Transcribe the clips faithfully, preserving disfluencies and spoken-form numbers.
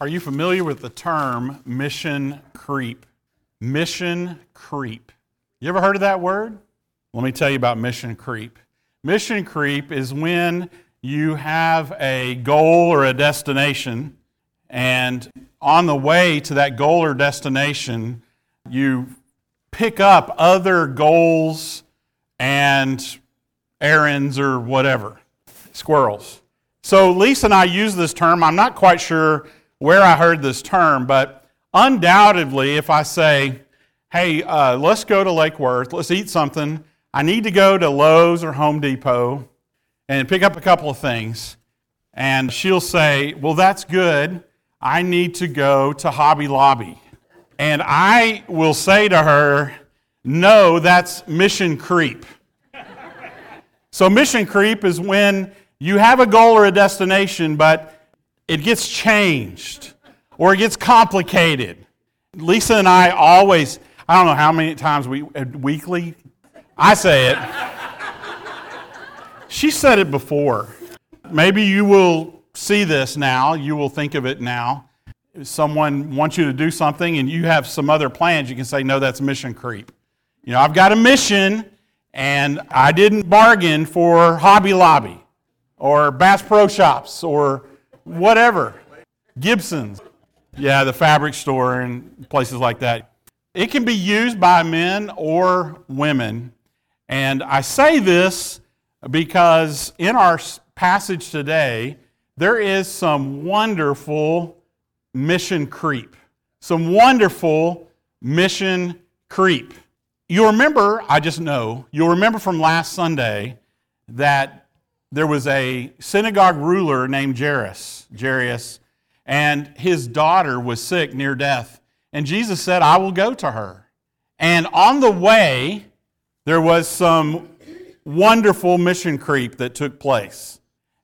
Are you familiar with the term mission creep? Mission creep. You ever heard of that word? Let me tell you about mission creep. Mission creep is when you have a goal or a destination, and on the way to that goal or destination, you pick up other goals and errands or whatever. Squirrels. So Lisa and I use this term. I'm not quite sure where I heard this term, but undoubtedly if I say, hey, uh, let's go to Lake Worth, let's eat something, I need to go to Lowe's or Home Depot and pick up a couple of things. And she'll say, well, that's good. I need to go to Hobby Lobby. And I will say to her, no, that's mission creep. So mission creep is when you have a goal or a destination, but it gets changed or it gets complicated. Lisa and I always, I don't know how many times we, weekly, I say it. She said it before. Maybe you will see this now. You will think of it now. If someone wants you to do something and you have some other plans, you can say, no, that's mission creep. You know, I've got a mission and I didn't bargain for Hobby Lobby or Bass Pro Shops or whatever. Gibson's. Yeah, the fabric store and places like that. It can be used by men or women. And I say this because in our passage today, there is some wonderful mission creep. Some wonderful mission creep. You remember, I just know, you'll remember from last Sunday that there was a synagogue ruler named Jairus, Jairus, and his daughter was sick near death. And Jesus said, I will go to her. And on the way, there was some wonderful mission creep that took place.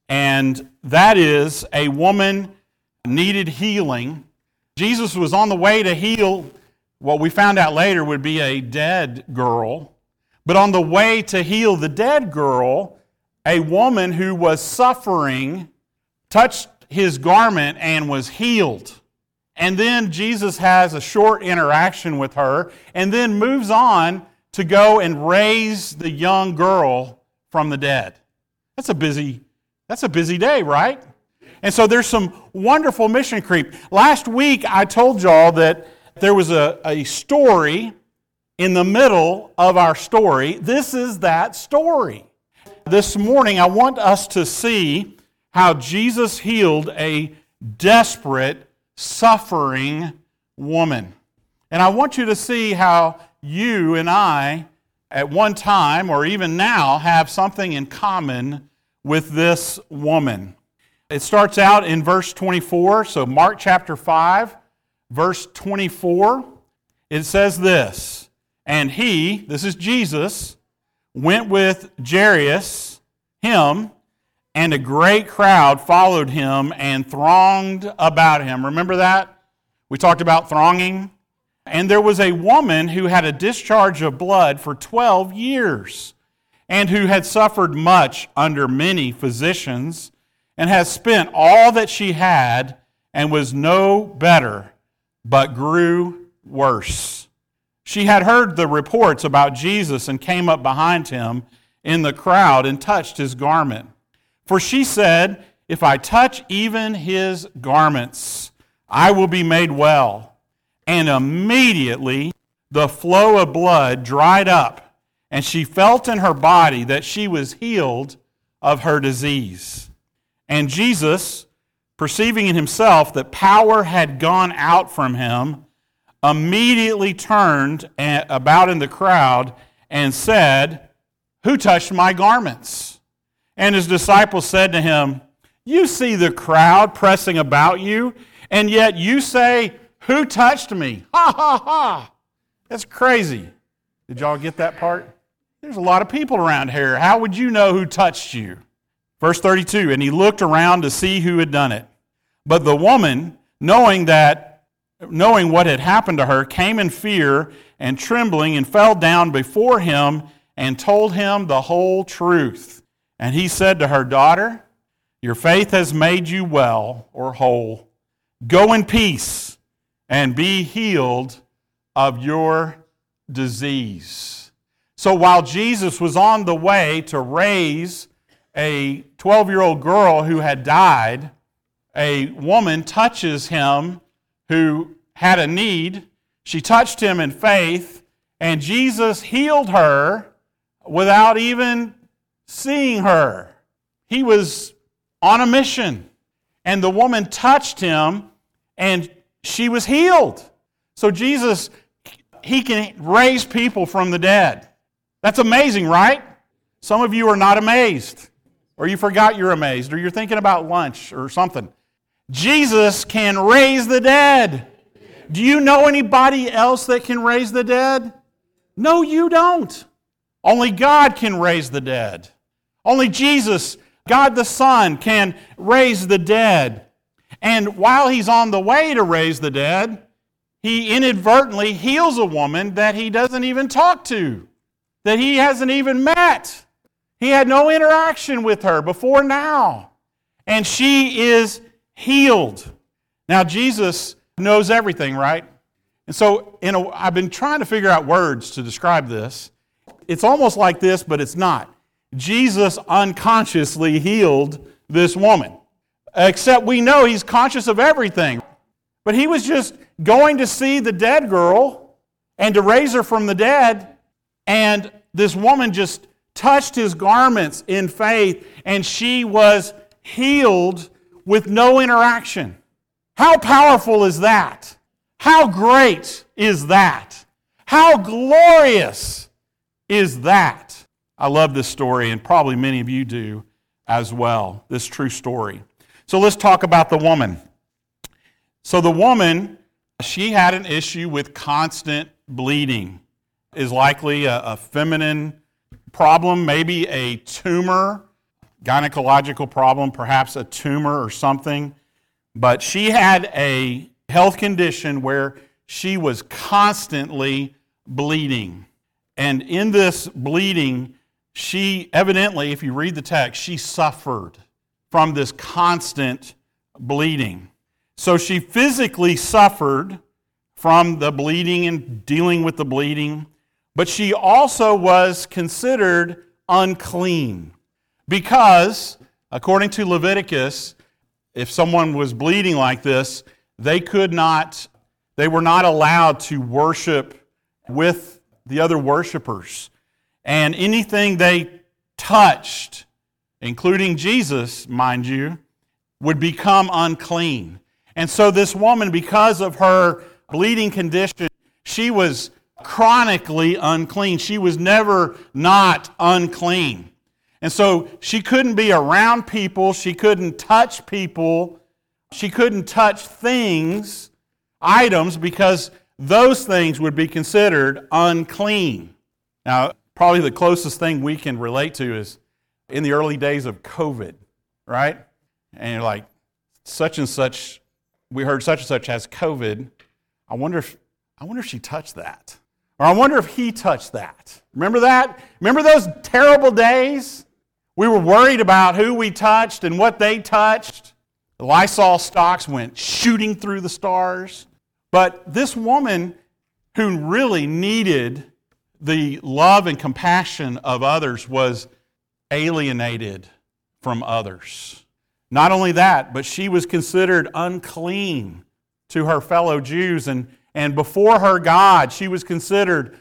And that is a woman needed healing. Jesus was on the way to heal what we found out later would be a dead girl. But on the way to heal the dead girl, a woman who was suffering touched his garment and was healed. And then Jesus has a short interaction with her and then moves on to go and raise the young girl from the dead. That's a busy, that's a busy day, right? And so there's some wonderful mission creep. Last week I told y'all that there was a, a story in the middle of our story. This is that story. This morning I want us to see how Jesus healed a desperate, suffering woman. And I want you to see how you and I, at one time or even now, have something in common with this woman. It starts out in verse twenty-four, so Mark chapter five, verse twenty-four. It says this, and he, this is Jesus, went with Jairus, him, and a great crowd followed him and thronged about him. Remember that? We talked about thronging. And there was a woman who had a discharge of blood for twelve years, and who had suffered much under many physicians, and has spent all that she had, and was no better, but grew worse. She had heard the reports about Jesus and came up behind him in the crowd and touched his garment. For she said, if I touch even his garments, I will be made well. And immediately the flow of blood dried up, and she felt in her body that she was healed of her disease. And Jesus, perceiving in himself that power had gone out from him, immediately turned about in the crowd and said, who touched my garments? And his disciples said to him, you see the crowd pressing about you, and yet you say, who touched me? Ha ha ha! That's crazy. Did y'all get that part? There's a lot of people around here. How would you know who touched you? Verse thirty-two, and he looked around to see who had done it. But the woman, knowing that knowing what had happened to her, came in fear and trembling and fell down before him and told him the whole truth. And he said to her, daughter, your faith has made you well or whole. Go in peace and be healed of your disease. So while Jesus was on the way to raise a twelve-year-old girl who had died, a woman touches him who had a need. She touched him in faith, and Jesus healed her without even seeing her. He was on a mission, and the woman touched him, and she was healed. So Jesus, he can raise people from the dead. That's amazing, right? Some of you are not amazed, or you forgot you're amazed, or you're thinking about lunch or something. Jesus can raise the dead. Do you know anybody else that can raise the dead? No, you don't. Only God can raise the dead. Only Jesus, God the Son, can raise the dead. And while he's on the way to raise the dead, he inadvertently heals a woman that he doesn't even talk to, that he hasn't even met. He had no interaction with her before now. And she is healed. Now, Jesus knows everything, right? And so in a, I've been trying to figure out words to describe this. It's almost like this, but it's not. Jesus unconsciously healed this woman. Except we know he's conscious of everything. But he was just going to see the dead girl and to raise her from the dead. And this woman just touched his garments in faith, and she was healed with no interaction. How powerful is that? How great is that? How glorious is that? I love this story, and probably many of you do as well, this true story. So let's talk about the woman. So the woman, she had an issue with constant bleeding. Is likely a, a feminine problem, maybe a tumor, gynecological problem, perhaps a tumor or something. But she had a health condition where she was constantly bleeding. And in this bleeding, she evidently, if you read the text, she suffered from this constant bleeding. So she physically suffered from the bleeding and dealing with the bleeding, but she also was considered unclean because, according to Leviticus, if someone was bleeding like this, they could not, they were not allowed to worship with the other worshipers. And anything they touched, including Jesus, mind you, would become unclean. And so this woman, because of her bleeding condition, she was chronically unclean. She was never not unclean. And so she couldn't be around people. She couldn't touch people. She couldn't touch things, items, because those things would be considered unclean. Now, probably the closest thing we can relate to is in the early days of COVID, right? And you're like, such and such, we heard such and such has COVID. I wonder if I wonder if she touched that. Or I wonder if he touched that. Remember that? Remember those terrible days? We were worried about who we touched and what they touched. The Lysol stocks went shooting through the stars. But this woman who really needed the love and compassion of others was alienated from others. Not only that, but she was considered unclean to her fellow Jews, and, and before her God, she was considered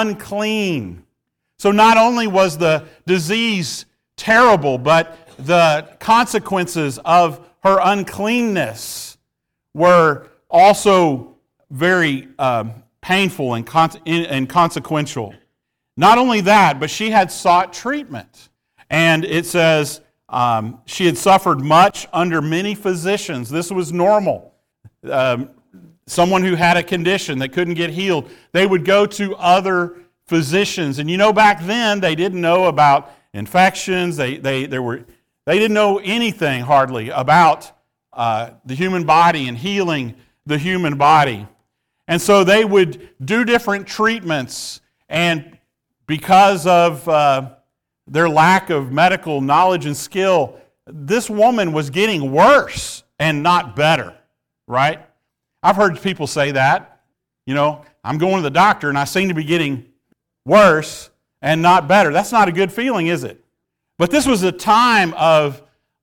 unclean. So not only was the disease terrible, but the consequences of her uncleanness were also very um, painful and, con- and consequential. Not only that, but she had sought treatment. And it says um, she had suffered much under many physicians. This was normal. Um, someone who had a condition that couldn't get healed, they would go to other physicians. And you know, back then, they didn't know about infections. They, they, there were, they didn't know anything hardly about uh, the human body and healing the human body. And so they would do different treatments, and because of uh, their lack of medical knowledge and skill, this woman was getting worse and not better. right? I've heard people say that. You know, I'm going to the doctor and I seem to be getting worse and not better. That's not a good feeling, is it? But this was a time of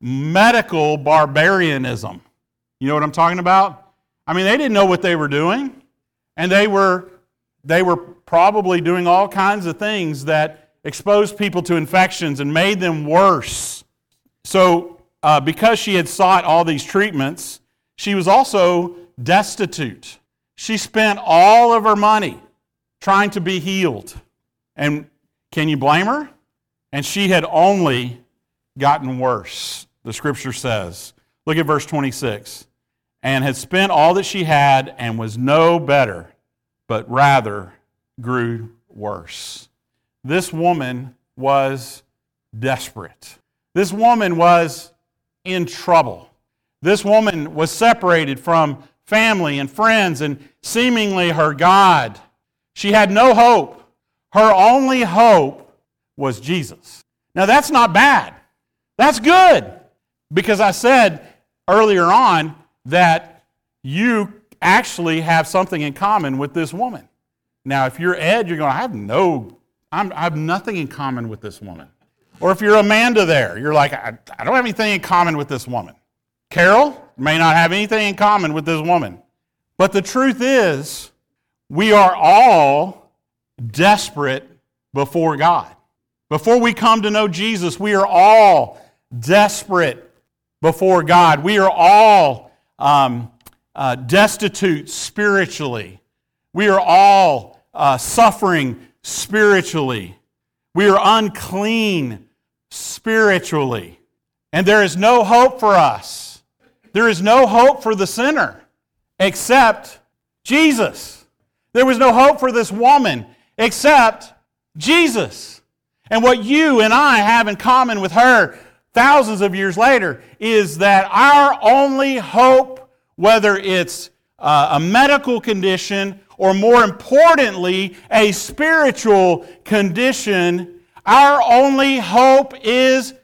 medical barbarianism. You know what I'm talking about? I mean, they didn't know what they were doing, and they were they were probably doing all kinds of things that exposed people to infections and made them worse. So, uh, because she had sought all these treatments, she was also destitute. She spent all of her money trying to be healed. And can you blame her? And she had only gotten worse, the Scripture says. Look at verse twenty-six. And had spent all that she had and was no better, but rather grew worse. This woman was desperate. This woman was in trouble. This woman was separated from family and friends and seemingly her God. She had no hope. Her only hope was Jesus. Now that's not bad. That's good. Because I said earlier on that you actually have something in common with this woman. Now if you're Ed, you're going, I have no, I'm, I have nothing in common with this woman. Or if you're Amanda there, you're like, I, I don't have anything in common with this woman. Carol may not have anything in common with this woman. But the truth is, we are all desperate before God. Before we come to know Jesus, we are all desperate before God. We are all um, uh, destitute spiritually. We are all uh, suffering spiritually. We are unclean spiritually. And there is no hope for us. There is no hope for the sinner except Jesus. There was no hope for this woman except Jesus. And what you and I have in common with her thousands of years later is that our only hope, whether it's uh, a medical condition or more importantly, a spiritual condition, our only hope is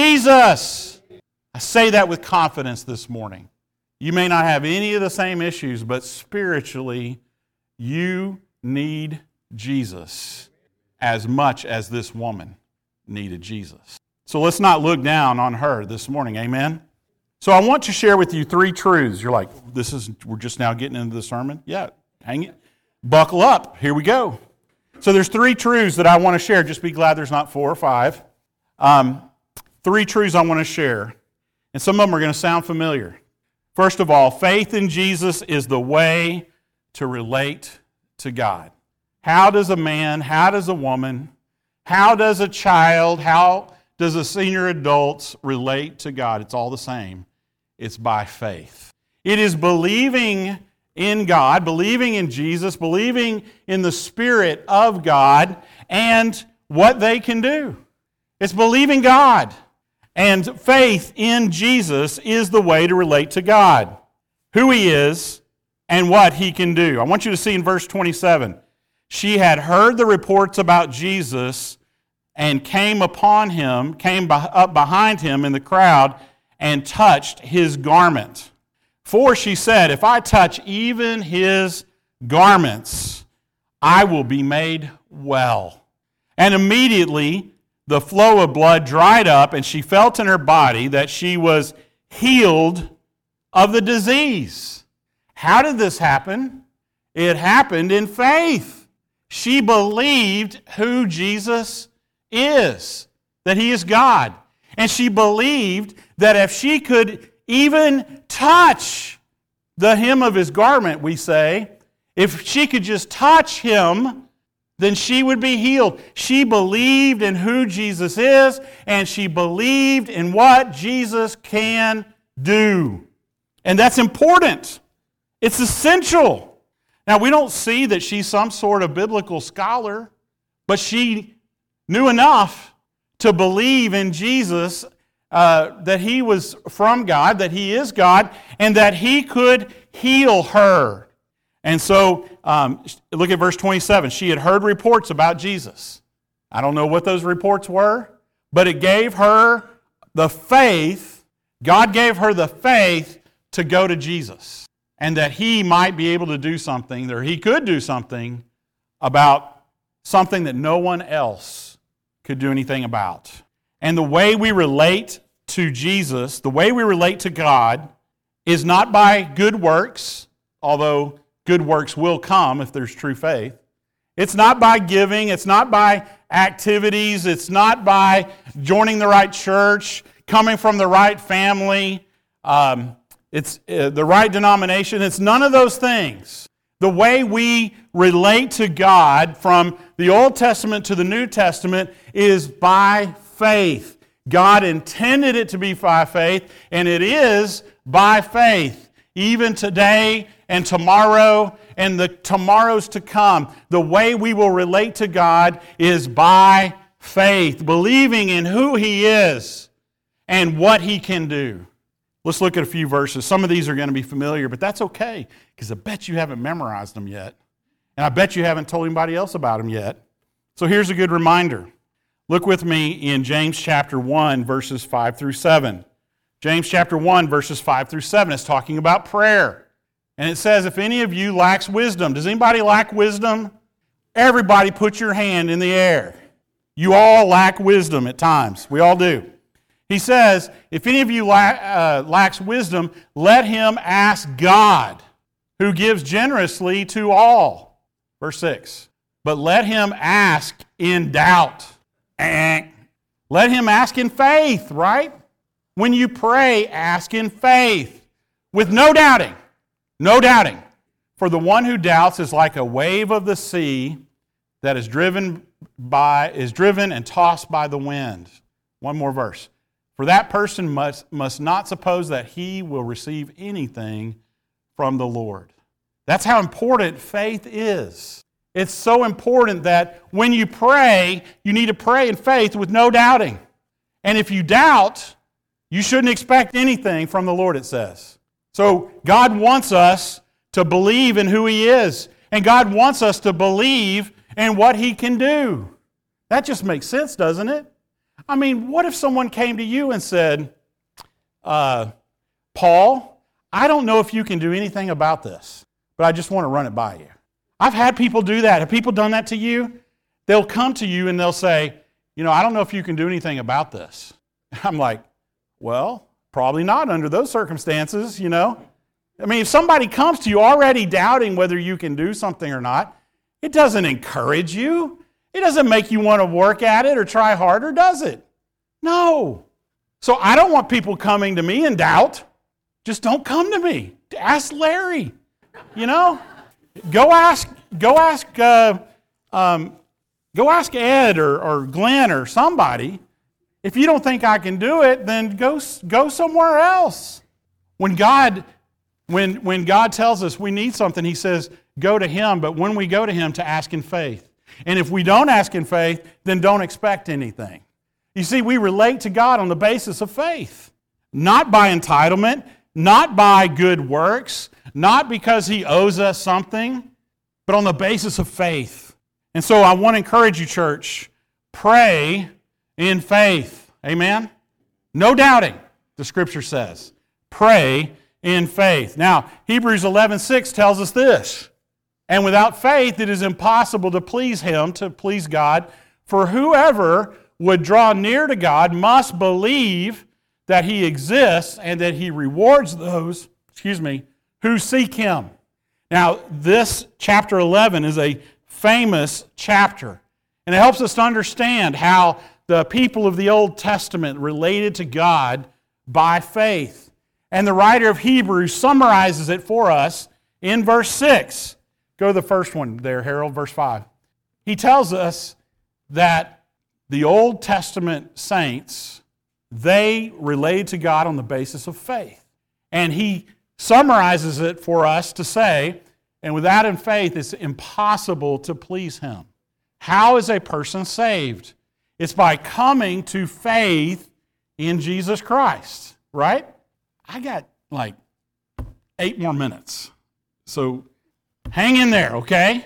Jesus. I say that with confidence this morning. You may not have any of the same issues, but spiritually, you need Jesus as much as this woman needed Jesus. So let's not look down on her this morning, amen? So I want to share with you three truths. You're like, this is, we're just now getting into the sermon? Yeah, hang it. Buckle up, here we go. So there's three truths that I want to share. Just be glad there's not four or five. Um, three truths I want to share. And some of them are going to sound familiar. First of all, faith in Jesus is the way to relate to God. How does a man, how does a woman, how does a child, how does a senior adult relate to God? It's all the same. It's by faith. It is believing in God, believing in Jesus, believing in the Spirit of God and what they can do. It's believing God. And faith in Jesus is the way to relate to God, who He is and what He can do. I want you to see in verse twenty-seven, she had heard the reports about Jesus and came upon Him, came up behind Him in the crowd and touched His garment. For she said, if I touch even His garments, I will be made well. And immediately the flow of blood dried up, and she felt in her body that she was healed of the disease. How did this happen? It happened in faith. She believed who Jesus is, that He is God. And she believed that if she could even touch the hem of His garment, we say, if she could just touch Him, then she would be healed. She believed in who Jesus is, and she believed in what Jesus can do. And that's important. It's essential. Now, we don't see that she's some sort of biblical scholar, but she knew enough to believe in Jesus, uh, that He was from God, that He is God, and that He could heal her. And so, um, look at verse twenty-seven. She had heard reports about Jesus. I don't know what those reports were, but it gave her the faith, God gave her the faith to go to Jesus. and that he might be able to do something, or he could do something about something that no one else could do anything about. And the way we relate to Jesus, the way we relate to God, is not by good works, although good works will come if there's true faith. It's not by giving, it's not by activities, it's not by joining the right church, coming from the right family, um, it's uh, the right denomination. It's none of those things. The way we relate to God from the Old Testament to the New Testament is by faith. God intended it to be by faith, and it is by faith. Even today and tomorrow and the tomorrows to come, the way we will relate to God is by faith, believing in who He is and what He can do. Let's look at a few verses. Some of these are going to be familiar, but that's okay, because I bet you haven't memorized them yet. And I bet you haven't told anybody else about them yet. So here's a good reminder. Look with me in James chapter one, verses five through seven. James chapter one, verses five through seven is talking about prayer. And it says, if any of you lacks wisdom, does anybody lack wisdom? Everybody put your hand in the air. You all lack wisdom at times. We all do. He says, if any of you lack, uh, lacks wisdom, let him ask God, who gives generously to all. Verse six. But let him ask in doubt. Eh. Let him ask in faith, right? When you pray, ask in faith, with no doubting. No doubting. For the one who doubts is like a wave of the sea that is driven by is driven and tossed by the wind. One more verse. For that person must, must not suppose that he will receive anything from the Lord. That's how important faith is. It's so important that when you pray, you need to pray in faith with no doubting. And if you doubt, you shouldn't expect anything from the Lord, it says. So God wants us to believe in who He is. And God wants us to believe in what He can do. That just makes sense, doesn't it? I mean, what if someone came to you and said, uh, Paul, I don't know if you can do anything about this, but I just want to run it by you. I've had people do that. Have people done that to you? They'll come to you and they'll say, you know, I don't know if you can do anything about this. I'm like, well, probably not under those circumstances, you know. I mean, if somebody comes to you already doubting whether you can do something or not, it doesn't encourage you. It doesn't make you want to work at it or try harder, does it? No. So I don't want people coming to me in doubt. Just don't come to me. Ask Larry, you know. Go ask, go ask, uh, um, go ask Ed or, or Glenn or somebody. If you don't think I can do it, then go, go somewhere else. When God, when, when God tells us we need something, He says, go to Him. But when we go to Him, to ask in faith. And if we don't ask in faith, then don't expect anything. You see, we relate to God on the basis of faith. Not by entitlement, not by good works, not because He owes us something, but on the basis of faith. And so I want to encourage you, church, pray in faith. Amen? No doubting, the Scripture says. Pray in faith. Now, Hebrews eleven six tells us this. And without faith, it is impossible to please Him, to please God. For whoever would draw near to God must believe that He exists and that He rewards those, excuse me, who seek Him. Now, this chapter eleven is a famous chapter. And it helps us to understand how the people of the Old Testament related to God by faith. And the writer of Hebrews summarizes it for us in verse six. Go to the first one there, Harold, verse five. He tells us that the Old Testament saints, they related to God on the basis of faith. And he summarizes it for us to say, and without in faith, it's impossible to please Him. How is a person saved? It's by coming to faith in Jesus Christ, right? I got like eight more minutes. So hang in there, okay?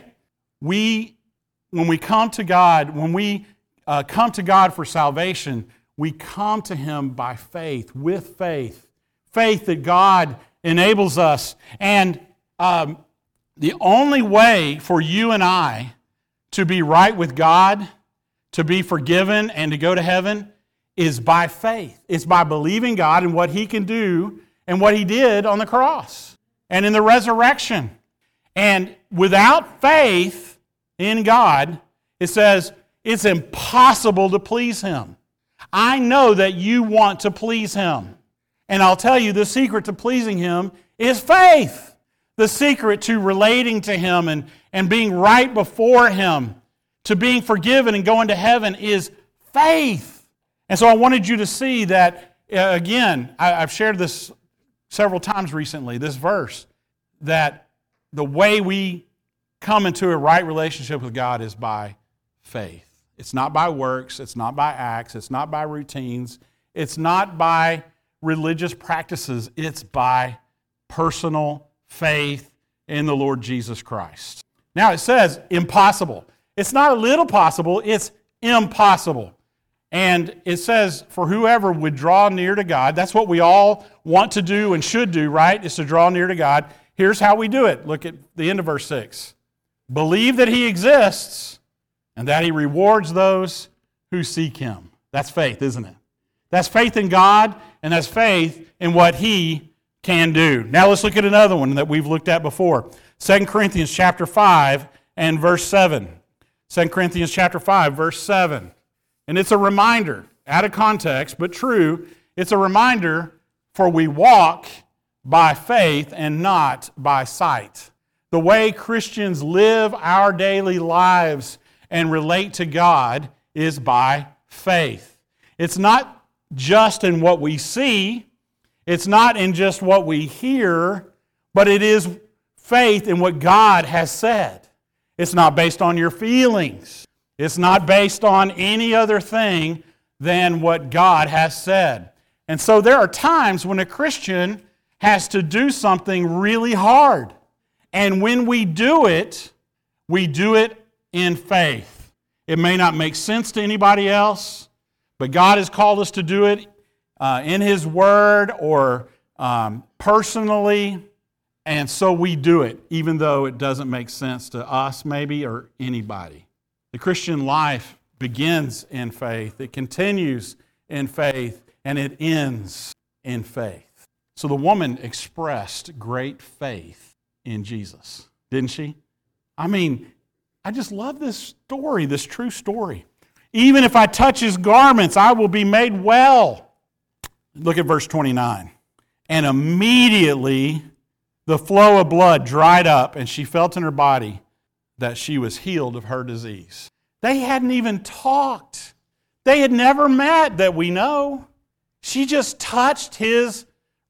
We, when we come to God, when we uh, come to God for salvation, we come to Him by faith, with faith. Faith that God enables us. And Um, the only way for you and I to be right with God, to be forgiven, and to go to heaven is by faith. It's by believing God and what He can do and what He did on the cross and in the resurrection. And without faith in God, it says it's impossible to please Him. I know that you want to please Him. And I'll tell you, the secret to pleasing Him is faith. The secret to relating to Him and, and being right before Him, to being forgiven and going to heaven is faith. And so I wanted you to see that, uh, again, I, I've shared this several times recently, this verse, that the way we come into a right relationship with God is by faith. It's not by works, it's not by acts, it's not by routines, it's not by religious practices, it's by personal faith in the Lord Jesus Christ. Now it says impossible. It's not a little possible, it's impossible. And it says, for whoever would draw near to God, that's what we all want to do and should do, right? Is to draw near to God. Here's how we do it. Look at the end of verse six. Believe that He exists and that He rewards those who seek Him. That's faith, isn't it? That's faith in God, and that's faith in what He can do. Now let's look at another one that we've looked at before. Second Corinthians chapter five and verse seven. Second Corinthians chapter five, verse seven. And it's a reminder, out of context, but true. It's a reminder, for we walk by faith and not by sight. The way Christians live our daily lives and relate to God is by faith. It's not just in what we see, it's not in just what we hear, but it is faith in what God has said. It's not based on your feelings. It's not based on any other thing than what God has said. And so there are times when a Christian has to do something really hard. And when we do it, we do it in faith. It may not make sense to anybody else, but God has called us to do it uh, in His Word or um, personally. And so we do it, even though it doesn't make sense to us maybe or anybody. The Christian life begins in faith, it continues in faith, and it ends in faith. So the woman expressed great faith in Jesus, didn't she? I mean, I just love this story, this true story. Even if I touch His garments, I will be made well. Look at verse twenty-nine. And immediately the flow of blood dried up, and she felt in her body that she was healed of her disease. They hadn't even talked. They had never met that we know. She just touched His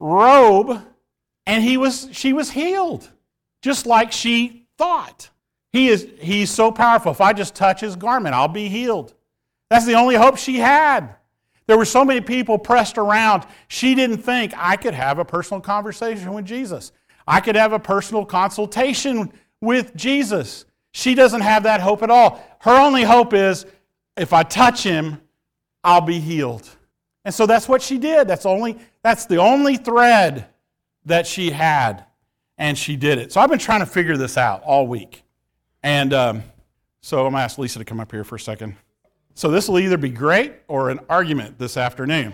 robe, and he was, she was healed, just like she thought. He is, he's so powerful. If I just touch His garment, I'll be healed. That's the only hope she had. There were so many people pressed around. She didn't think, I could have a personal conversation with Jesus. I could have a personal consultation with Jesus. She doesn't have that hope at all. Her only hope is, if I touch Him, I'll be healed. And so that's what she did. That's only that's the only thread that she had, and she did it. So I've been trying to figure this out all week. And um, so I'm going to ask Lisa to come up here for a second. So this will either be great or an argument this afternoon.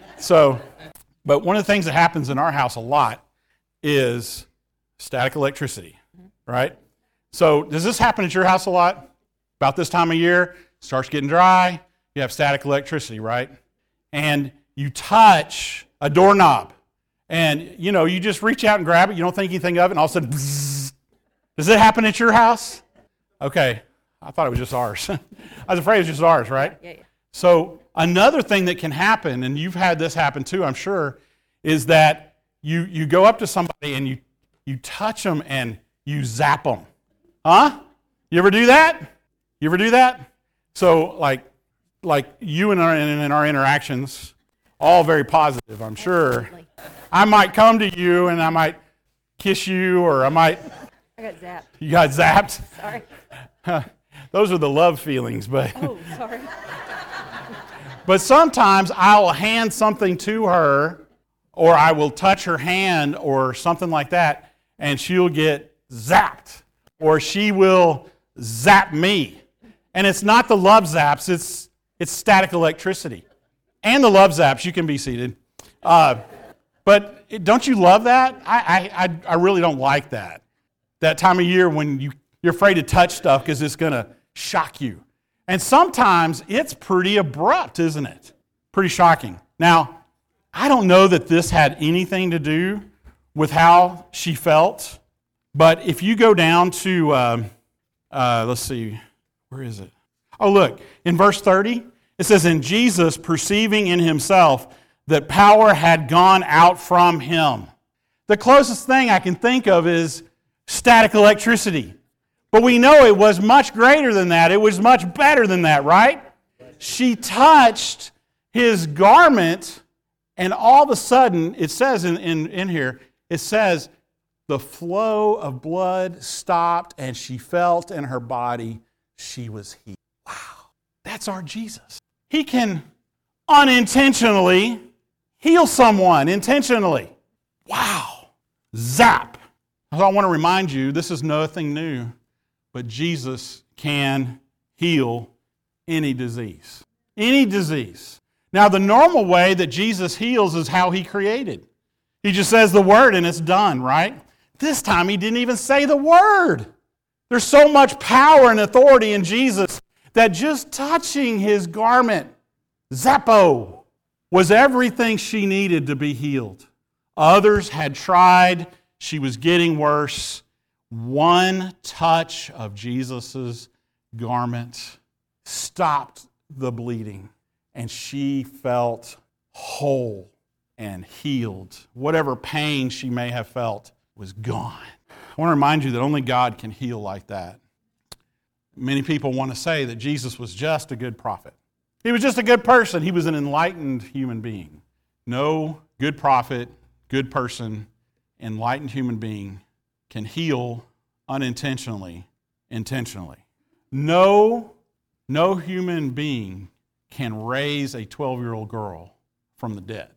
So, but one of the things that happens in our house a lot is static electricity, right? So does this happen at your house a lot? About this time of year, it starts getting dry, you have static electricity, right? And you touch a doorknob, and you know, you just reach out and grab it, you don't think anything of it, and all of a sudden, bzzz. Does it happen at your house? Okay, I thought it was just ours. I was afraid it was just ours, right? Yeah, yeah. So another thing that can happen, and you've had this happen too, I'm sure, is that you, you go up to somebody and you, you touch them and you zap them. Huh? You ever do that? You ever do that? So like, like you and our, in our interactions, all very positive, I'm sure. Absolutely. I might come to you and I might kiss you, or I might... I got zapped. You got zapped? Sorry. Those are the love feelings, but... Oh, sorry. But sometimes I'll hand something to her, or I will touch her hand or something like that, and she'll get zapped, or she will zap me. And it's not the love zaps, it's, it's static electricity. And the love zaps, you can be seated. Uh, but don't you love that? I, I, I really don't like that. That time of year when you, you're afraid to touch stuff because it's going to shock you. And sometimes it's pretty abrupt, isn't it? Pretty shocking. Now, I don't know that this had anything to do with how she felt, but if you go down to, uh, uh, let's see, where is it? Oh, look, in verse thirty, it says, "And Jesus, perceiving in himself that power had gone out from him." The closest thing I can think of is static electricity. But we know it was much greater than that. It was much better than that, right? She touched his garment, and all of a sudden, it says in, in, in here, it says, the flow of blood stopped, and she felt in her body she was healed. Wow, that's our Jesus. He can unintentionally heal someone intentionally. Wow, zap. So I want to remind you, this is nothing new, but Jesus can heal any disease. Any disease. Now, the normal way that Jesus heals is how he created. He just says the word and it's done, right? This time he didn't even say the word. There's so much power and authority in Jesus that just touching his garment, zappo, was everything she needed to be healed. Others had tried. She was getting worse. One touch of Jesus' garment stopped the bleeding, and she felt whole and healed. Whatever pain she may have felt was gone. I want to remind you that only God can heal like that. Many people want to say that Jesus was just a good prophet. He was just a good person. He was an enlightened human being. No good prophet, good person, enlightened human being can heal unintentionally, intentionally. No, no human being can raise a twelve-year-old girl from the dead.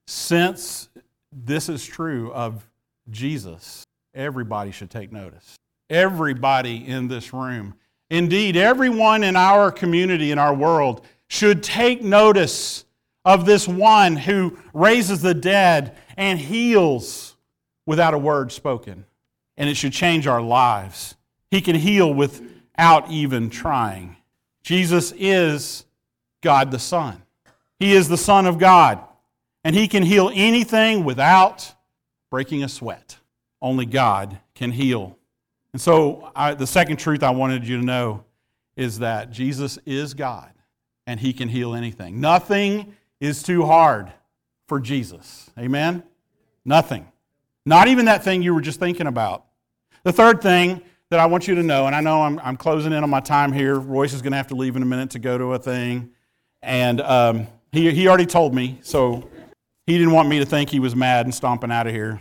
Since this is true of Jesus, everybody should take notice. Everybody in this room, indeed, everyone in our community, in our world, should take notice of this one who raises the dead and heals without a word spoken. And it should change our lives. He can heal without even trying. Jesus is God the Son. He is the Son of God. And he can heal anything without breaking a sweat. Only God can heal. And so I, the second truth I wanted you to know is that Jesus is God and he can heal anything. Nothing is too hard for Jesus. Amen? Nothing. Not even that thing you were just thinking about. The third thing that I want you to know, and I know I'm, I'm closing in on my time here. Royce is going to have to leave in a minute to go to a thing. And um, he, he already told me, so he didn't want me to think he was mad and stomping out of here.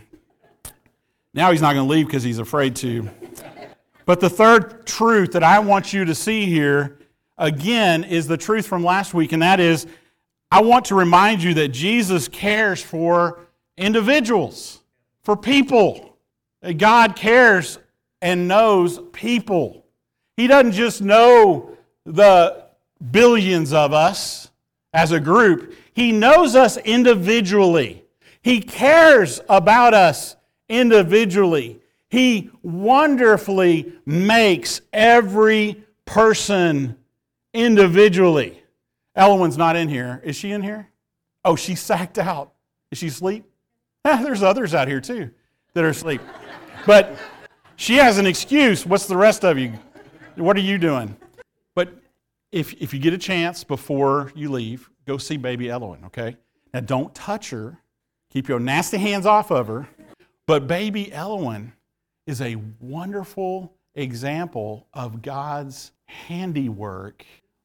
Now he's not going to leave because he's afraid to. But the third truth that I want you to see here, again, is the truth from last week, and that is, I want to remind you that Jesus cares for individuals, for people. God cares and knows people. He doesn't just know the billions of us as a group. He knows us individually. He cares about us individually. He wonderfully makes every person individually. Ellen's not in here. Is she in here? Oh, she's sacked out. Is she asleep? Eh, there's others out here too that are asleep. But she has an excuse. What's the rest of you? What are you doing? But if if you get a chance before you leave, go see baby Eloise, okay? Now don't touch her. Keep your nasty hands off of her. But baby Eloise is a wonderful example of God's handiwork,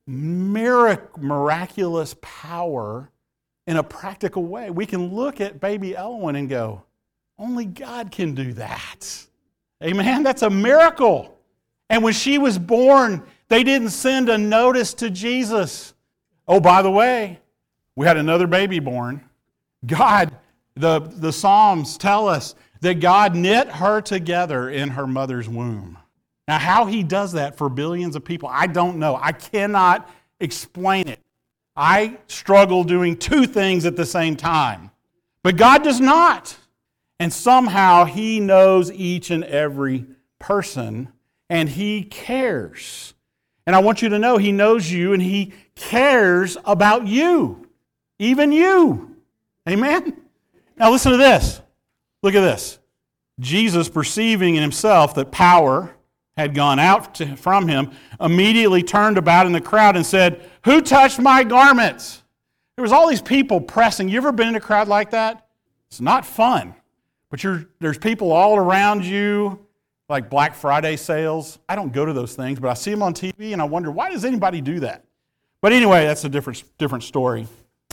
mirac- miraculous power in a practical way. We can look at baby Eloise and go, only God can do that. Amen? That's a miracle. And when she was born, they didn't send a notice to Jesus. Oh, by the way, we had another baby born. God, the, the Psalms tell us that God knit her together in her mother's womb. Now, how he does that for billions of people, I don't know. I cannot explain it. I struggle doing two things at the same time. But God does not. And somehow he knows each and every person, and he cares. And I want you to know he knows you, and he cares about you. Even you. Amen? Now listen to this. Look at this. Jesus, perceiving in himself that power had gone out to, from him, immediately turned about in the crowd and said, "Who touched my garments?" There was all these people pressing. You ever been in a crowd like that? It's not fun. But you're, there's people all around you, like Black Friday sales. I don't go to those things, but I see them on T V and I wonder, why does anybody do that? But anyway, that's a different, different story.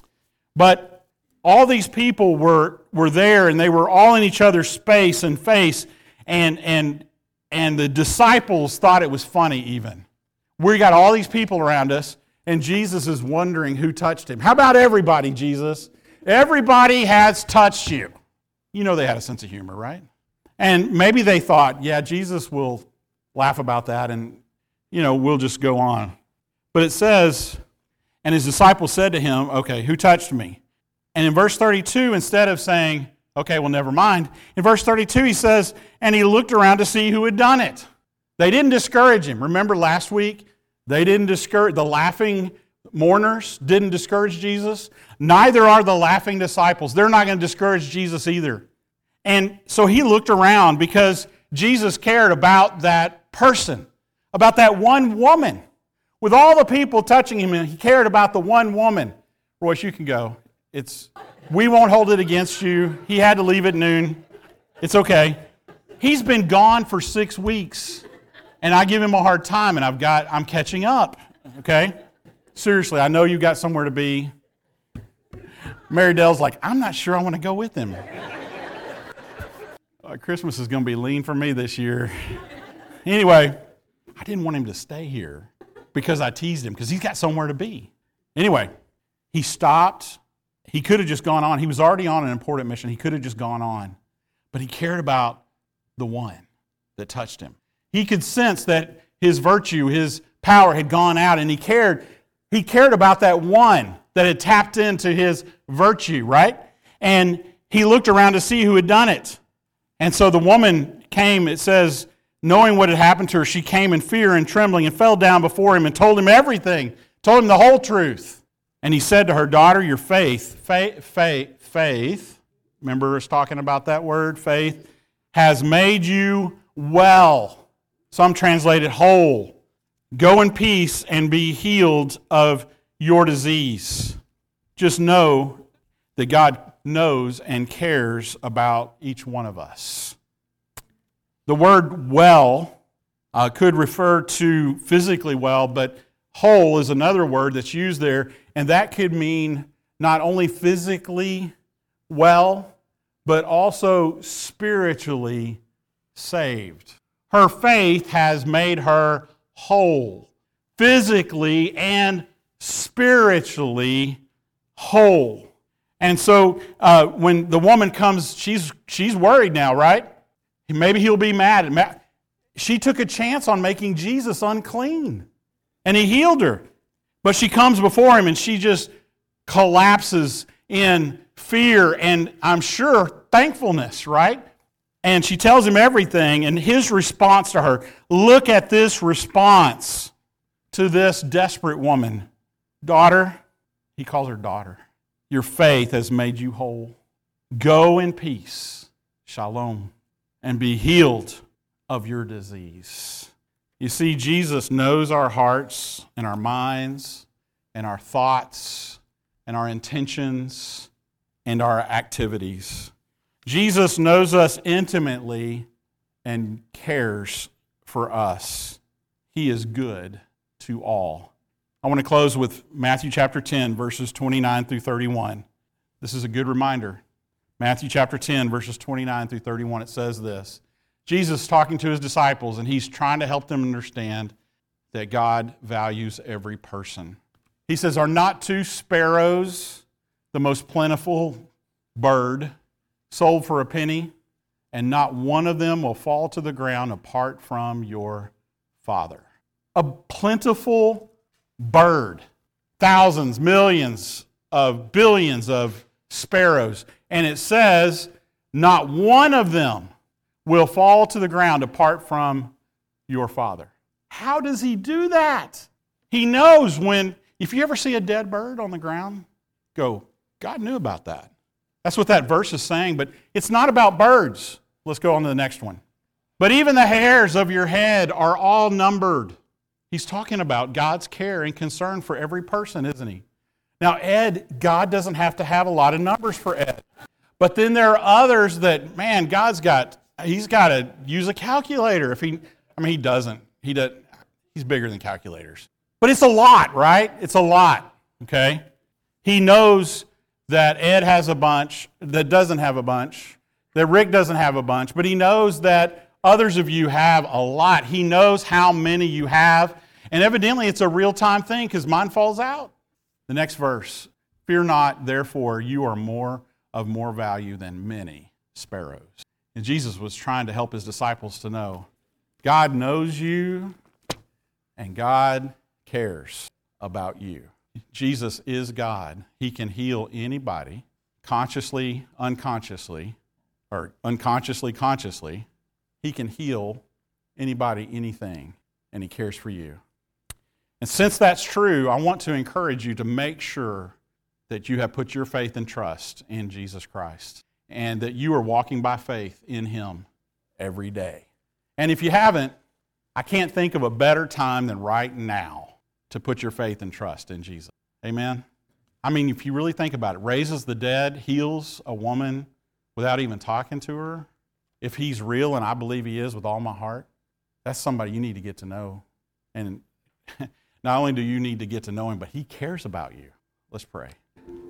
But all these people were, were there, and they were all in each other's space and face, and, and, and the disciples thought it was funny even. We got all these people around us, and Jesus is wondering who touched him. How about everybody, Jesus? Everybody has touched you. You know they had a sense of humor, right? And maybe they thought, yeah, Jesus will laugh about that and, you know, we'll just go on. But it says, and his disciples said to him, okay, who touched me? And in verse thirty-two, instead of saying, okay, well, never mind, in verse thirty-two he says, and he looked around to see who had done it. They didn't discourage him. Remember last week? They didn't discourage, the laughing mourners didn't discourage Jesus. Neither are the laughing disciples. They're not going to discourage Jesus either. And so he looked around because Jesus cared about that person, about that one woman. With all the people touching him, he cared about the one woman. Royce, you can go. It's we won't hold it against you. He had to leave at noon. It's okay. He's been gone for six weeks, and I give him a hard time, and I've got I'm catching up. Okay? Seriously, I know you got somewhere to be. Mary Dell's like, I'm not sure I want to go with him. uh, Christmas is going to be lean for me this year. Anyway, I didn't want him to stay here because I teased him because he's got somewhere to be. Anyway, he stopped. He could have just gone on. He was already on an important mission. He could have just gone on. But he cared about the one that touched him. He could sense that his virtue, his power had gone out, and he cared. He cared about that one that had tapped into his virtue, right? And he looked around to see who had done it. And so the woman came, it says, knowing what had happened to her, she came in fear and trembling and fell down before him and told him everything, told him the whole truth. And he said to her, daughter, your faith, faith, faith, faith, remember us talking about that word, faith, has made you well. Some translate it whole. Go in peace and be healed of your disease. Just know that God knows and cares about each one of us. The word well uh, could refer to physically well, but whole is another word that's used there, and that could mean not only physically well, but also spiritually saved. Her faith has made her whole, physically and spiritually whole. And so uh, when the woman comes, she's she's worried now, right? Maybe he'll be mad. She took a chance on making Jesus unclean, and he healed her. But she comes before him, and she just collapses in fear and, I'm sure, thankfulness, right? And she tells him everything, and his response to her, look at this response to this desperate woman. Daughter, he calls her daughter, your faith has made you whole. Go in peace, shalom, and be healed of your disease. You see, Jesus knows our hearts and our minds and our thoughts and our intentions and our activities. Jesus knows us intimately and cares for us. He is good to all. I want to close with Matthew chapter ten, verses twenty-nine through thirty-one. This is a good reminder. Matthew chapter ten, verses twenty-nine through thirty-one, it says this. Jesus is talking to his disciples, and he's trying to help them understand that God values every person. He says, are not two sparrows the most plentiful bird sold for a penny? and not one of them will fall to the ground apart from your Father. A plentiful bird, thousands, millions of billions of sparrows. And it says, not one of them will fall to the ground apart from your Father. How does he do that? He knows when, if you ever see a dead bird on the ground, go, God knew about that. That's what that verse is saying, but it's not about birds. Let's go on to the next one. But even the hairs of your head are all numbered. He's talking about God's care and concern for every person, isn't he? Now, Ed, God doesn't have to have a lot of numbers for Ed. But then there are others that, man, God's got, he's got to use a calculator. If he, I mean, he doesn't. He does, he's bigger than calculators. But it's a lot, right? It's a lot, okay? He knows that Ed has a bunch, that doesn't have a bunch, that Rick doesn't have a bunch, but he knows that others of you have a lot. He knows how many you have, and evidently it's a real-time thing because mine falls out. The next verse, fear not, therefore you are more of more value than many sparrows. And Jesus was trying to help his disciples to know, God knows you, and God cares about you. Jesus is God. He can heal anybody, consciously, unconsciously, or unconsciously, consciously. He can heal anybody, anything, and he cares for you. And since that's true, I want to encourage you to make sure that you have put your faith and trust in Jesus Christ and that you are walking by faith in him every day. And if you haven't, I can't think of a better time than right now to put your faith and trust in Jesus. Amen? I mean, if you really think about it, raises the dead, heals a woman without even talking to her. If he's real, and I believe he is with all my heart, that's somebody you need to get to know. And not only do you need to get to know him, but he cares about you. Let's pray.